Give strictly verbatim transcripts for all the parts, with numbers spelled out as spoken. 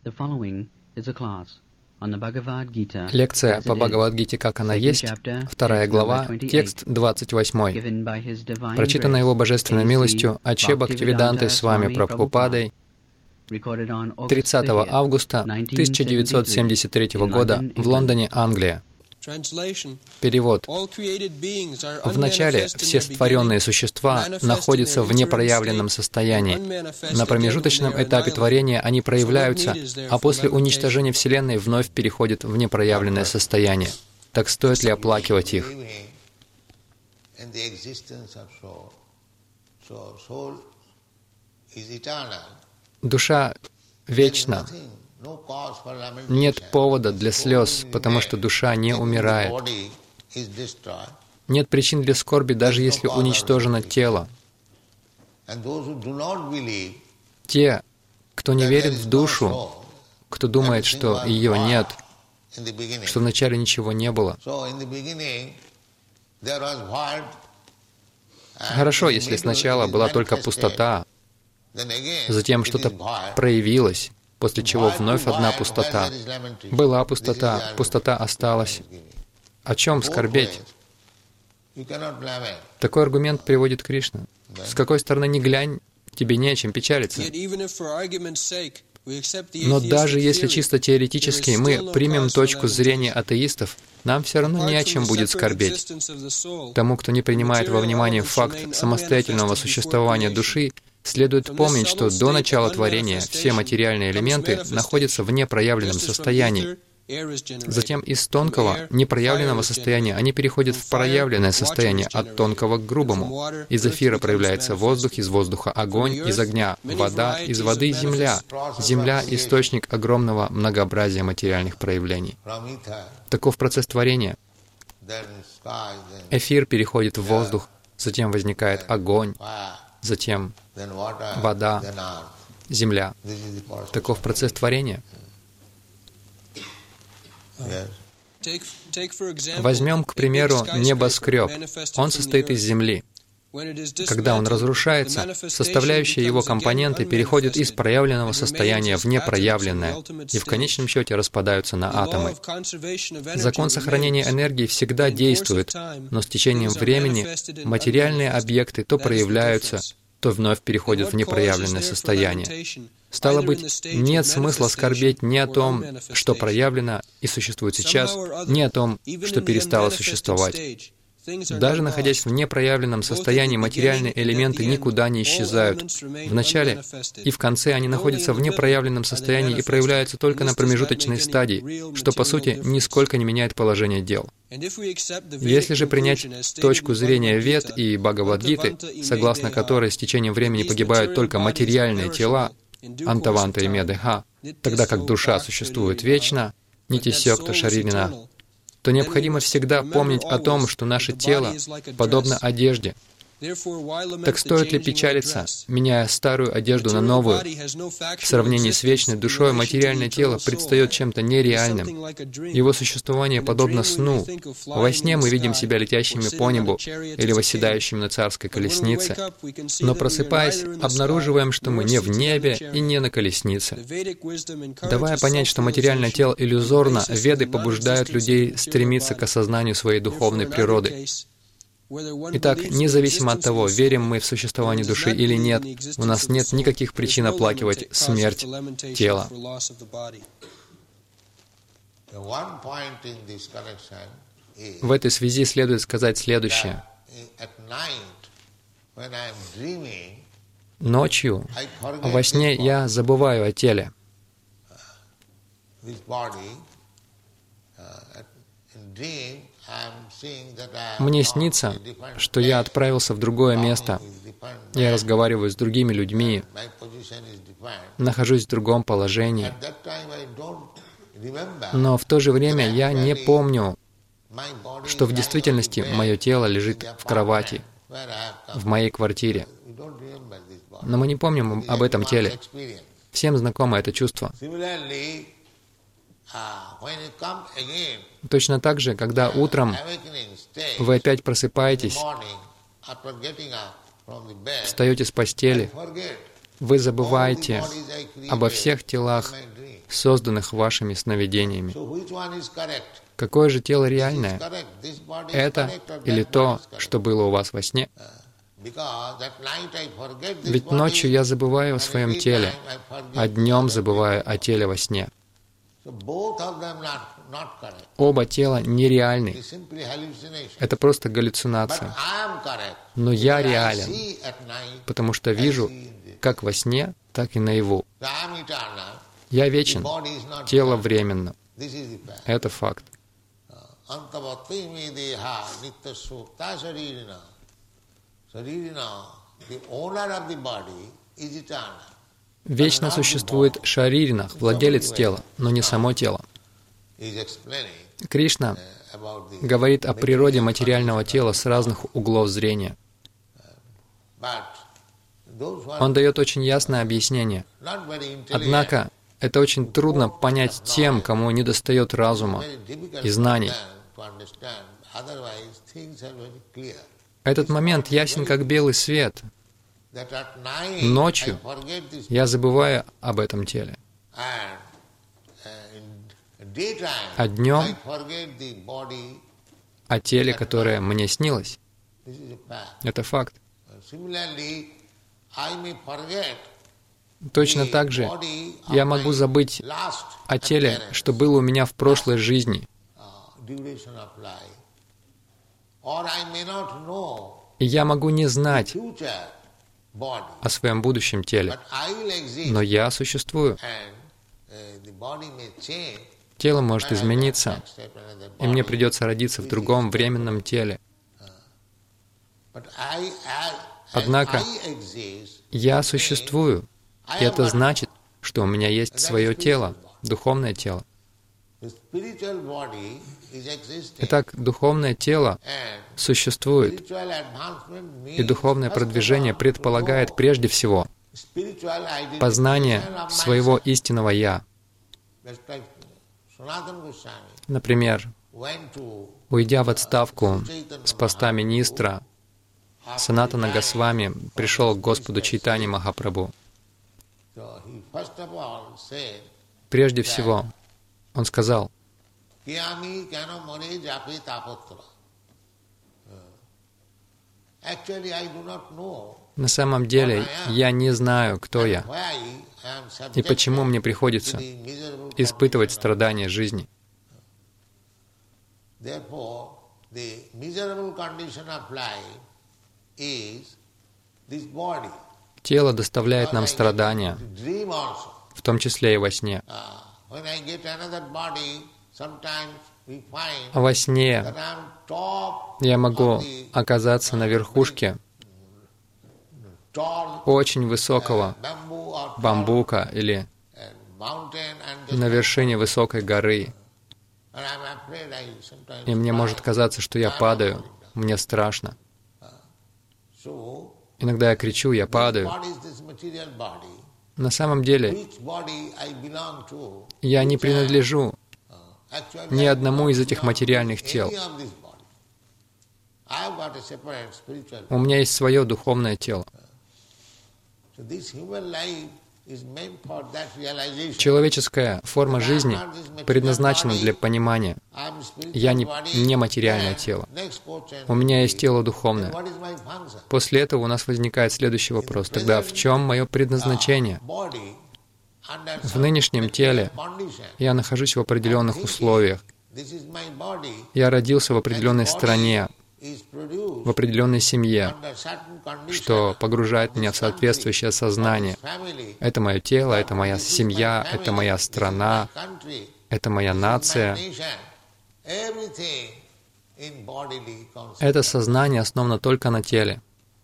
Лекция по Бхагавад-гите, как она есть, вторая глава, текст двадцать восьмой. Прочитана его божественной милостью Аче Бхактивидантой Свами Прабхупадой тридцатого августа тысяча девятьсот семьдесят третьего года в Лондоне, Англия. Перевод. Вначале все створенные существа находятся в непроявленном состоянии. На промежуточном этапе творения они проявляются, а после уничтожения Вселенной вновь переходят в непроявленное состояние. Так стоит ли оплакивать их? Душа вечна. Нет повода для слез, потому что душа не умирает. Нет причин для скорби, даже если уничтожено тело. Те, кто не верит в душу, кто думает, что ее нет, что вначале ничего не было. Хорошо, если сначала была только пустота, затем что-то проявилось, после чего вновь одна пустота. Была пустота, пустота осталась. О чем скорбеть? Такой аргумент приводит Кришна. С какой стороны ни глянь, тебе не о чем печалиться. Но даже если чисто теоретически мы примем точку зрения атеистов, нам все равно не о чем будет скорбеть. Тому, кто не принимает во внимание факт самостоятельного существования души, следует помнить, что до начала творения все материальные элементы находятся в непроявленном состоянии. Затем из тонкого, непроявленного состояния они переходят в проявленное состояние, от тонкого к грубому. Из эфира проявляется воздух, из воздуха — огонь, из огня — вода, из воды — земля. Земля — источник огромного многообразия материальных проявлений. Таков процесс творения. Эфир переходит в воздух, затем возникает огонь, затем вода, земля. Таков процесс творения. Возьмем, к примеру, небоскреб. Он состоит из земли. Когда он разрушается, составляющие его компоненты переходят из проявленного состояния в непроявленное и в конечном счете распадаются на атомы. Закон сохранения энергии всегда действует, но с течением времени материальные объекты то проявляются, то вновь переходят в непроявленное состояние. Стало быть, нет смысла скорбеть ни о том, что проявлено и существует сейчас, ни о том, что перестало существовать. Даже находясь в непроявленном состоянии, материальные элементы никуда не исчезают. В начале и в конце они находятся в непроявленном состоянии и проявляются только на промежуточной стадии, что, по сути, нисколько не меняет положение дел. Если же принять точку зрения Вед и Бхагавад-гиты, согласно которой с течением времени погибают только материальные тела, Антаванта и Медеха, тогда как душа существует вечно, Нитисьёкта Шаририна, то необходимо всегда помнить о том, что наше тело подобно одежде. Так стоит ли печалиться, меняя старую одежду на новую? В сравнении с вечной душой материальное тело предстает чем-то нереальным. Его существование подобно сну. Во сне мы видим себя летящими по небу или восседающими на царской колеснице, но просыпаясь, обнаруживаем, что мы не в небе и не на колеснице. Давая понять, что материальное тело иллюзорно, Веды побуждают людей стремиться к осознанию своей духовной природы. Итак, независимо от того, верим мы в существование души или нет, у нас нет никаких причин оплакивать смерть тела. В этой связи следует сказать следующее. Ночью, во сне, я забываю о теле. Мне снится, что я отправился в другое место. Я разговариваю с другими людьми, нахожусь в другом положении. Но в то же время я не помню, что в действительности мое тело лежит в кровати, в моей квартире. Но мы не помним об этом теле. Всем знакомо это чувство. Точно так же, когда утром вы опять просыпаетесь, встаете с постели, вы забываете обо всех телах созданных вашими сновидениями. Какое же тело реальное? Это или то, что было у вас во сне? Ведь ночью я забываю о своем теле, а днем забываю о теле во сне. Оба тела нереальны. Это просто галлюцинация. Но я реален, потому что вижу как во сне, так и наяву. Я вечен, тело временно. Это факт. Вечно существует Шариринах, владелец тела, но не само тело. Кришна говорит о природе материального тела с разных углов зрения. Он дает очень ясное объяснение. Однако, это очень трудно понять тем, кому недостает разума и знаний. Этот момент ясен, как белый свет. Ночью я забываю об этом теле. А днем о теле, которое мне снилось. Это факт. Точно так же я могу забыть о теле, что было у меня в прошлой жизни. И я могу не знать о своем будущем теле, но я существую. Тело может измениться, и мне придется родиться в другом временном теле. Однако я существую, и это значит, что у меня есть свое тело, духовное тело. Итак, духовное тело существует, и духовное продвижение предполагает прежде всего познание своего истинного «Я». Например, уйдя в отставку с поста министра, Санатана Госвами пришел к Господу Чайтанье Махапрабху. Прежде всего, он сказал: «На самом деле, я не знаю, кто я, и почему мне приходится испытывать страдания жизни». Тело доставляет нам страдания, в том числе и во сне. А во сне я могу оказаться на верхушке очень высокого бамбука или на вершине высокой горы. И мне может казаться, что я падаю, мне страшно. Иногда я кричу, я падаю. На самом деле, я не принадлежу ни одному из этих материальных тел. У меня есть свое духовное тело. Человеческая форма жизни предназначена для понимания. Я не, не материальное тело. У меня есть тело духовное. После этого у нас возникает следующий вопрос. Тогда в чем мое предназначение? В нынешнем теле я нахожусь в определенных условиях. Я родился в определенной стране, в определенной семье, что погружает меня в соответствующее сознание. Это мое тело, это моя семья, это моя страна, это моя нация. Это сознание основано только на теле.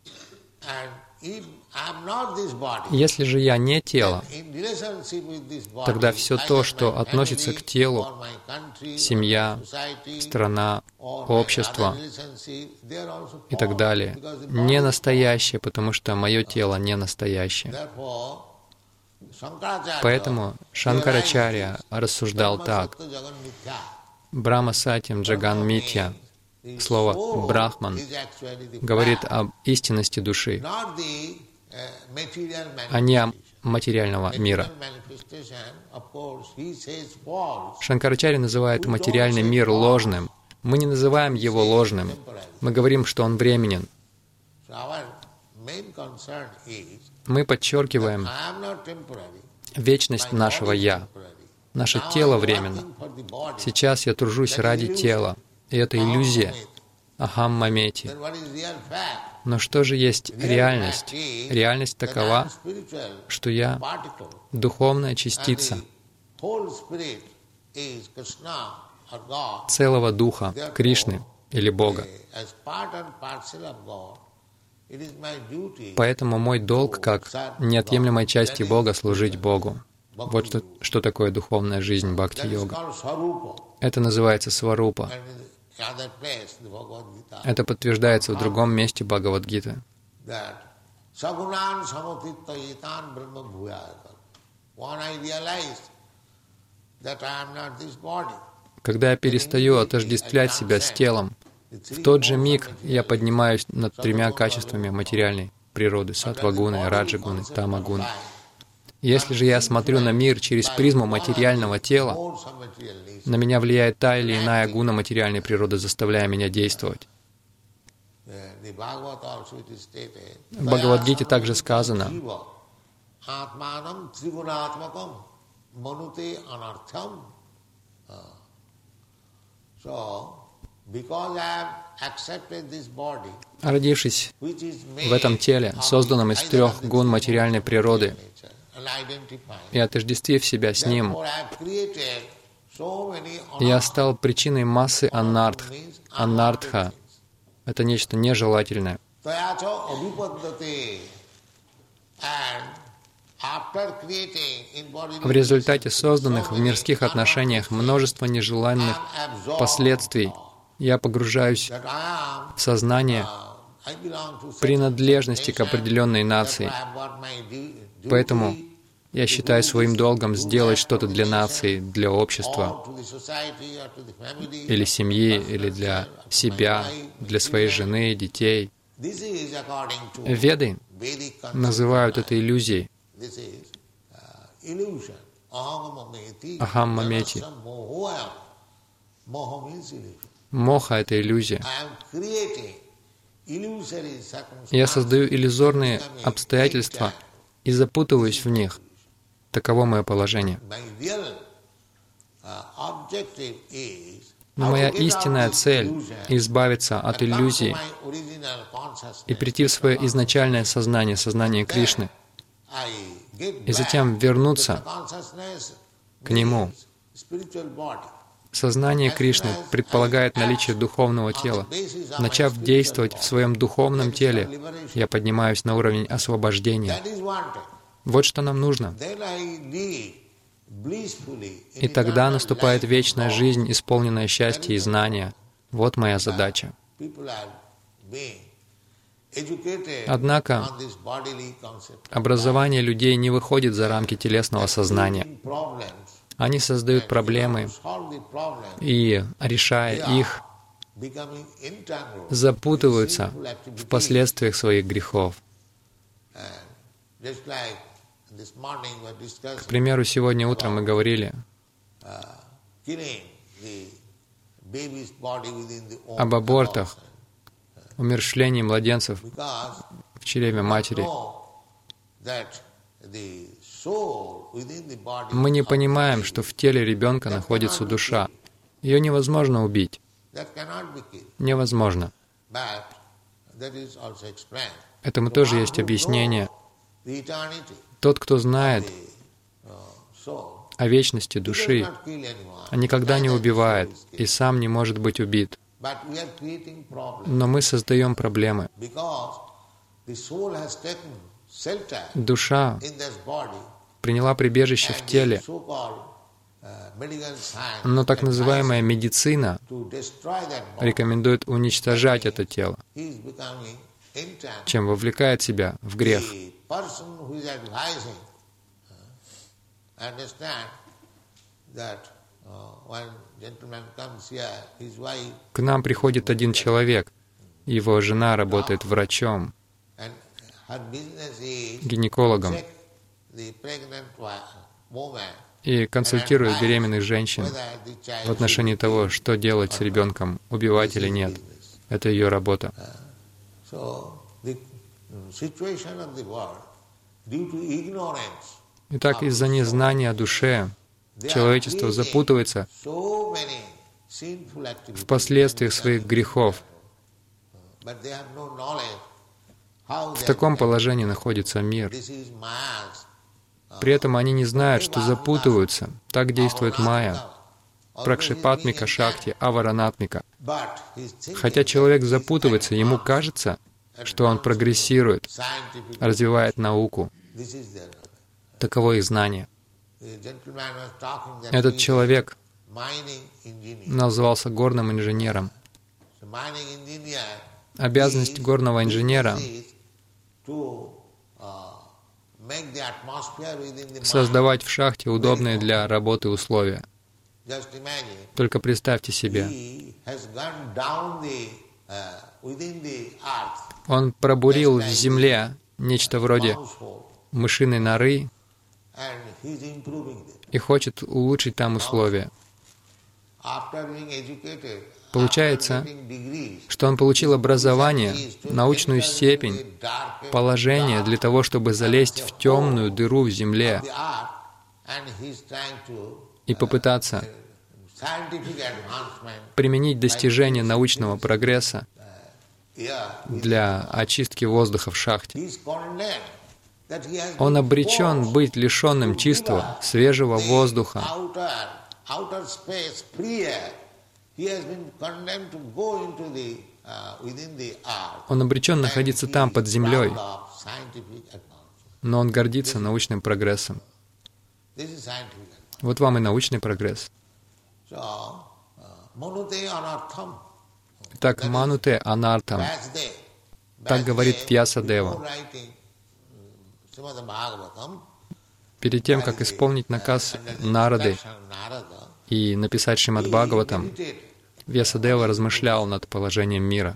Если же я не тело, тогда все то, что относится к телу, семья, страна, общество и так далее, не настоящее, потому что мое тело не настоящее. Поэтому Шанкарачарья рассуждал так. Брахма Сатьям Джаган Митья. Слово «брахман» говорит об истинности души, а не о материального мира. Шанкарачарья называет материальный мир ложным. Мы не называем его ложным. Мы говорим, что он временен. Мы подчеркиваем вечность нашего «Я». Наше тело временно. Сейчас я тружусь ради тела, и это иллюзия. Ахам мамети. Но что же есть реальность? Реальность такова, что я — духовная частица целого Духа, Кришны или Бога. Поэтому мой долг, как неотъемлемой части Бога, служить Богу. Вот что, что такое духовная жизнь бхакти-йога. Это называется сварупа. Это подтверждается в другом месте Бхагавад-гиты. Когда я перестаю отождествлять себя с телом, в тот же миг я поднимаюсь над тремя качествами материальной природы — саттва-гуны, раджа-гуны, тама-гуны. Если же я смотрю на мир через призму материального тела, на меня влияет та или иная гуна материальной природы, заставляя меня действовать. В Бхагавад-гите также сказано: родившись в этом теле, созданном из трех гун материальной природы, и отождествив себя с ним, я стал причиной массы анартх. Анартха — это нечто нежелательное. В результате созданных в мирских отношениях множество нежеланных последствий я погружаюсь в сознание принадлежности к определенной нации. Поэтому я считаю своим долгом сделать что-то для нации, для общества, или семьи, или для себя, для своей жены, детей. Веды называют это иллюзией. Ахам мамети. Моха — это иллюзия. Я создаю иллюзорные обстоятельства и запутываюсь в них. Таково мое положение. Но моя истинная цель — избавиться от иллюзий и прийти в свое изначальное сознание, сознание Кришны, и затем вернуться к Нему. Сознание Кришны предполагает наличие духовного тела. Начав действовать в своем духовном теле, я поднимаюсь на уровень освобождения. Вот что нам нужно. И тогда наступает вечная жизнь, исполненная счастья и знания. Вот моя задача. Однако образование людей не выходит за рамки телесного сознания. Они создают проблемы и, решая их, запутываются в последствиях своих грехов. К примеру, сегодня утром мы говорили об абортах, умерщвлении младенцев в чреве матери. Мы не понимаем, что в теле ребенка находится душа. Ее невозможно убить. Невозможно. Этому тоже есть объяснение. Тот, кто знает о вечности души, никогда не убивает и сам не может быть убит. Но мы создаем проблемы. Душа приняла прибежище в теле, но так называемая медицина рекомендует уничтожать это тело, чем вовлекает себя в грех. К нам приходит один человек, его жена работает врачом, гинекологом, и консультирует беременных женщин в отношении того, что делать с ребенком, убивать или нет. Это ее работа. Итак, из-за незнания о душе человечество запутывается в последствиях своих грехов. В таком положении находится мир. При этом они не знают, что запутываются. Так действует майя. Пракшипатмика, шакти, аваранатмика. Хотя человек запутывается, ему кажется, что он прогрессирует, развивает науку. Таково их знание. Этот человек назвался горным инженером. Обязанность горного инженера — создавать в шахте удобные для работы условия. Только представьте себе, он пробурил в земле нечто вроде мышиной норы и хочет улучшить там условия. Получается, что он получил образование, научную степень, положение для того, чтобы залезть в темную дыру в земле и попытаться применить достижения научного прогресса для очистки воздуха в шахте. Он обречен быть лишенным чистого, свежего воздуха. Он обречен находиться там, под землей, но он гордится научным прогрессом. Вот вам и научный прогресс. Итак, мануте анартам. Так говорит Вьясадева. Перед тем, как исполнить наказ Нарады и написать Шримад Бхагаватам, Вьясадева размышлял над положением мира.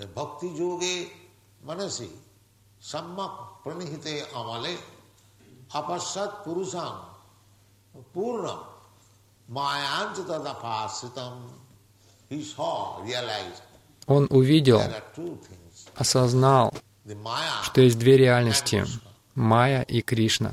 Он увидел, осознал, что есть две реальности — Майя и Кришна.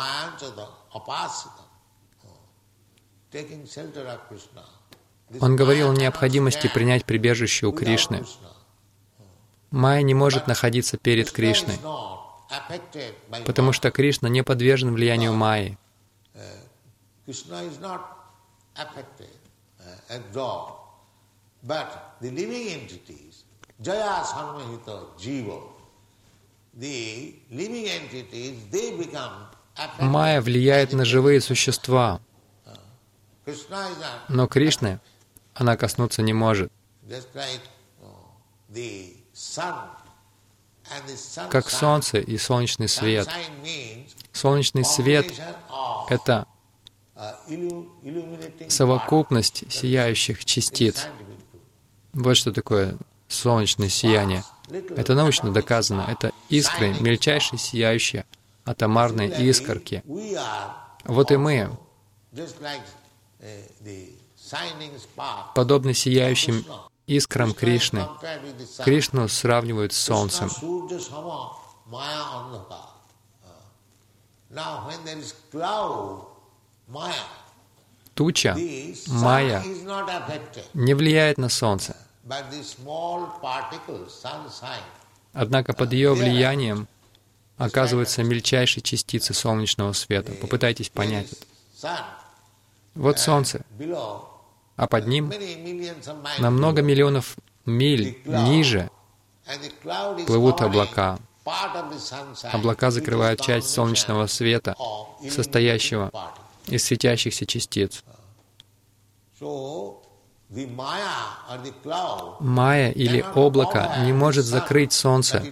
Он говорил о необходимости принять прибежище у Кришны. Майя не может находиться перед Кришной, потому что Кришна не подвержен влиянию Майи. Майя влияет на живые существа, но Кришны она коснуться не может. Как солнце и солнечный свет. Солнечный свет — это совокупность сияющих частиц. Вот что такое солнечное сияние. Это научно доказано. Это искры, мельчайшие сияющие атомарные искорки. Вот и мы, подобно сияющим искрам Кришны. Кришну сравнивают с солнцем. Туча, майя, не влияет на солнце. Однако под ее влиянием оказываются мельчайшие частицы солнечного света. Попытайтесь понять это. Вот солнце, а под ним на много миллионов миль ниже плывут облака. Облака закрывают часть солнечного света, состоящего из светящихся частиц. Майя или облако не может закрыть солнце,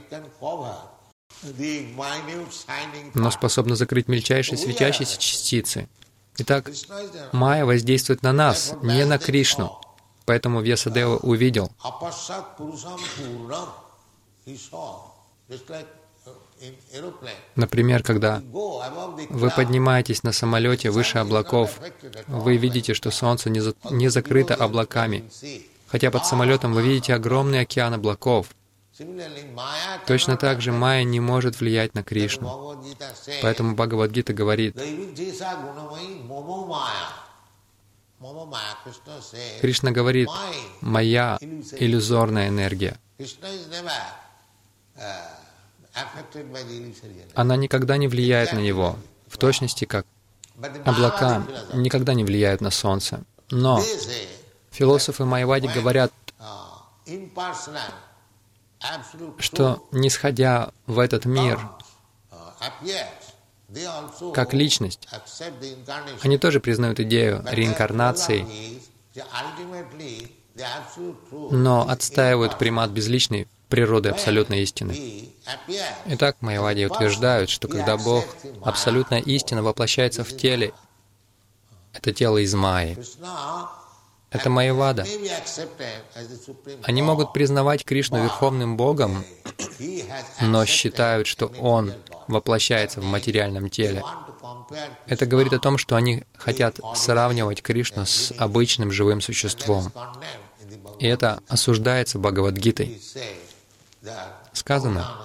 но способно закрыть мельчайшие светящиеся частицы. Итак, майя воздействует на нас, не на Кришну. Поэтому Вьясадева увидел, Например, когда вы поднимаетесь на самолете выше облаков, вы видите, что Солнце не, за... не закрыто облаками, хотя под самолетом вы видите огромный океан облаков. Точно так же майя не может влиять на Кришну. Поэтому Бхагавад-гита говорит, Кришна говорит, «Моя иллюзорная энергия». Она никогда не влияет на него, в точности как облака никогда не влияют на Солнце. Но философы майявади говорят, что, нисходя в этот мир, как личность, они тоже признают идею реинкарнации, но отстаивают примат безличной природы абсолютной истины. Итак, майявади утверждают, что когда Бог, абсолютная истина, воплощается в теле, это тело из майи. Это майявада. Они могут признавать Кришну Верховным Богом, но считают, что Он воплощается в материальном теле. Это говорит о том, что они хотят сравнивать Кришну с обычным живым существом. И это осуждается Бхагавад-гитой. Сказано,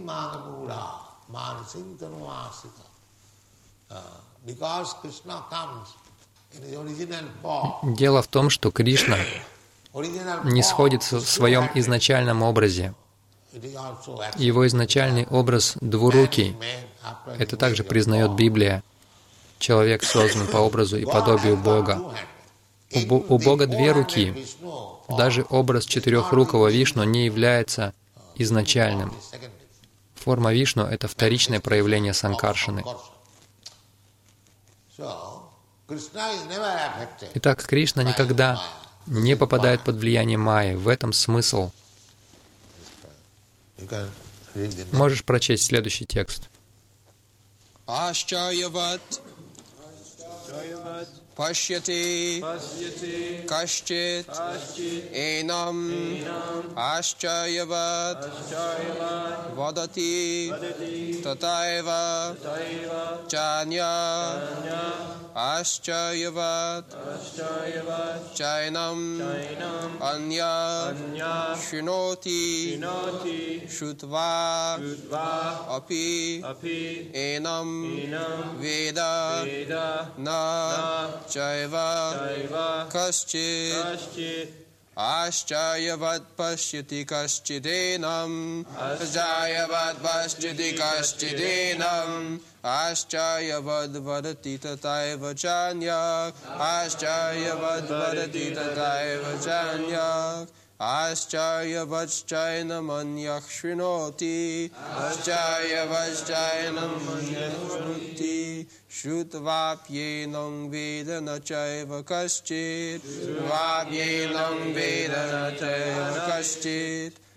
дело в том, что Кришна не сходится в своем изначальном образе. Его изначальный образ двурукий. Это также признает Библия. Человек создан по образу и подобию Бога. У, Бо- у Бога две руки. Даже образ четырехрукого Вишну не является изначальным. Форма Вишну — это вторичное проявление Санкаршаны. Итак, Кришна никогда не попадает под влияние майи. В этом смысл. Можешь прочесть следующий текст. Пашьяти кашчит энам ашчаяват вадати татаева чанья ашчаяват чайнам анья шиноти шутва апи энам веда на Чайва кашчит Ашчаяват пашьяти кашчиденам Ашчаяват пашьяти кашчиденам Ашчаяват вадати татаева чаньяк Ашчаяват вадати татаева чаньяк Ашчаяваччайнам аньях шриноти Ашчаяваччайнам аньях шриноти Шрутвапьенам ведана чайва кашчит Шрутвапьенам ведана чайва кашчит